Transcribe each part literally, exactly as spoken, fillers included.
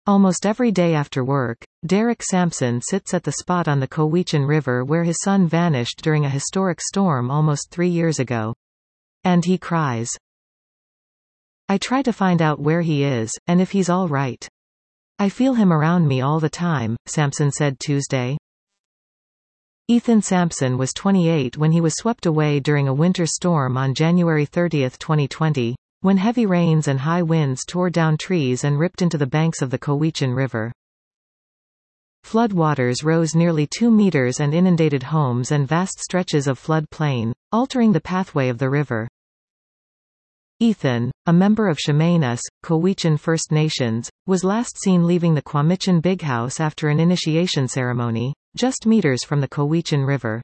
Almost every day after work, Derek Sampson sits at the spot on the Cowichan River where his son vanished during a historic storm almost three years ago. And he cries. I try to find out where he is, and if he's all right. I feel him around me all the time, Sampson said Tuesday. Ethan Sampson was twenty-eight when he was swept away during a winter storm on January thirtieth twenty twenty, when heavy rains and high winds tore down trees and ripped into the banks of the Cowichan River. Flood waters rose nearly two meters and inundated homes and vast stretches of flood plain, altering the pathway of the river. Ethan, a member of Chemainus, Cowichan First Nations, was last seen leaving the Quamichan Big House after an initiation ceremony, just meters from the Cowichan River.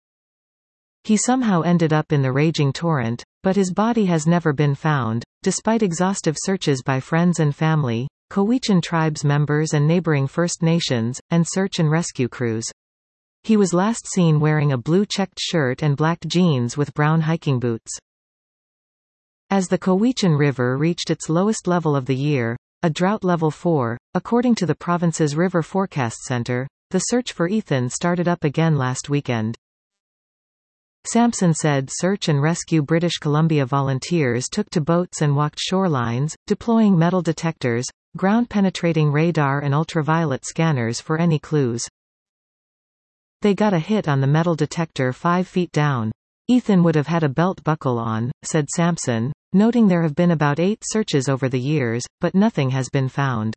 He somehow ended up in the raging torrent, but his body has never been found, despite exhaustive searches by friends and family, Cowichan tribes members and neighboring First Nations, and search and rescue crews. He was last seen wearing a blue checked shirt and black jeans with brown hiking boots. As the Cowichan River reached its lowest level of the year, a drought level four, according to the province's River Forecast Center, the search for Ethan started up again last weekend. Sampson said search and rescue British Columbia volunteers took to boats and walked shorelines, deploying metal detectors, ground-penetrating radar and ultraviolet scanners for any clues. They got a hit on the metal detector five feet down. Ethan would have had a belt buckle on, said Sampson, noting there have been about eight searches over the years, but nothing has been found.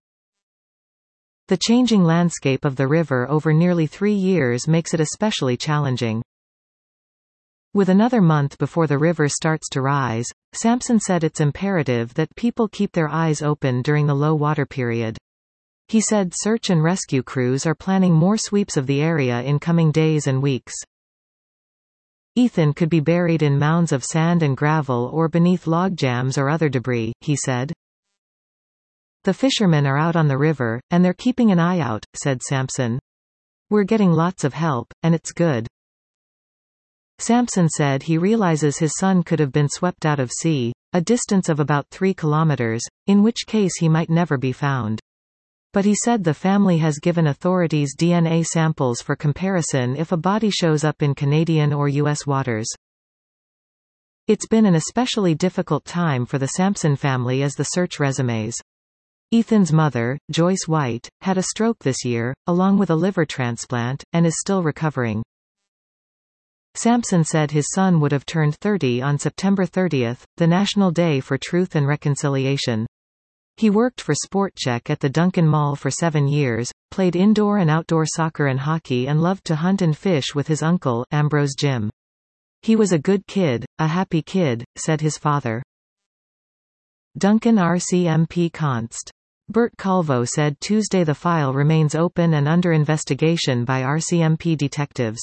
The changing landscape of the river over nearly three years makes it especially challenging. With another month before the river starts to rise, Sampson said it's imperative that people keep their eyes open during the low water period. He said search and rescue crews are planning more sweeps of the area in coming days and weeks. Ethan could be buried in mounds of sand and gravel or beneath log jams or other debris, he said. The fishermen are out on the river, and they're keeping an eye out, said Sampson. We're getting lots of help, and it's good. Sampson said he realizes his son could have been swept out of sea, a distance of about three kilometers, in which case he might never be found. But he said the family has given authorities D N A samples for comparison if a body shows up in Canadian or U S waters. It's been an especially difficult time for the Sampson family as the search resumes. Ethan's mother, Joyce White, had a stroke this year, along with a liver transplant, and is still recovering. Sampson said his son would have turned thirty on September thirtieth, the National Day for Truth and Reconciliation. He worked for SportCheck at the Duncan Mall for seven years, played indoor and outdoor soccer and hockey and loved to hunt and fish with his uncle, Ambrose Jim. He was a good kid, a happy kid, said his father. Duncan R C M P Const. Bert Calvo said Tuesday the file remains open and under investigation by R C M P detectives.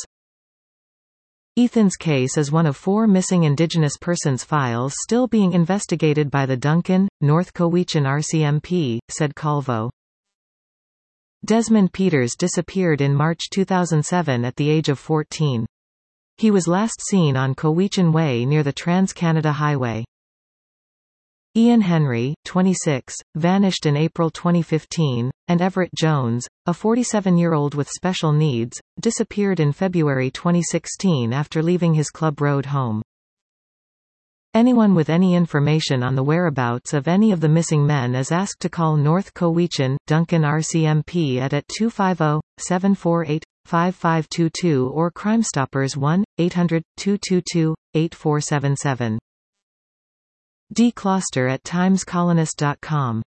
Ethan's case is one of four missing Indigenous persons files still being investigated by the Duncan, North Cowichan R C M P, said Calvo. Desmond Peters disappeared in March two thousand seven at the age of fourteen. He was last seen on Cowichan Way near the Trans-Canada Highway. Ian Henry, twenty-six, vanished in April twenty fifteen, and Everett Jones, a forty-seven-year-old with special needs, disappeared in February twenty sixteen after leaving his Club Road home. Anyone with any information on the whereabouts of any of the missing men is asked to call North Cowichan, Duncan R C M P at at two five zero, seven four eight, five five two two or Crimestoppers one eight hundred, two two two, eight four seven seven. D. Closter at times colonist dot com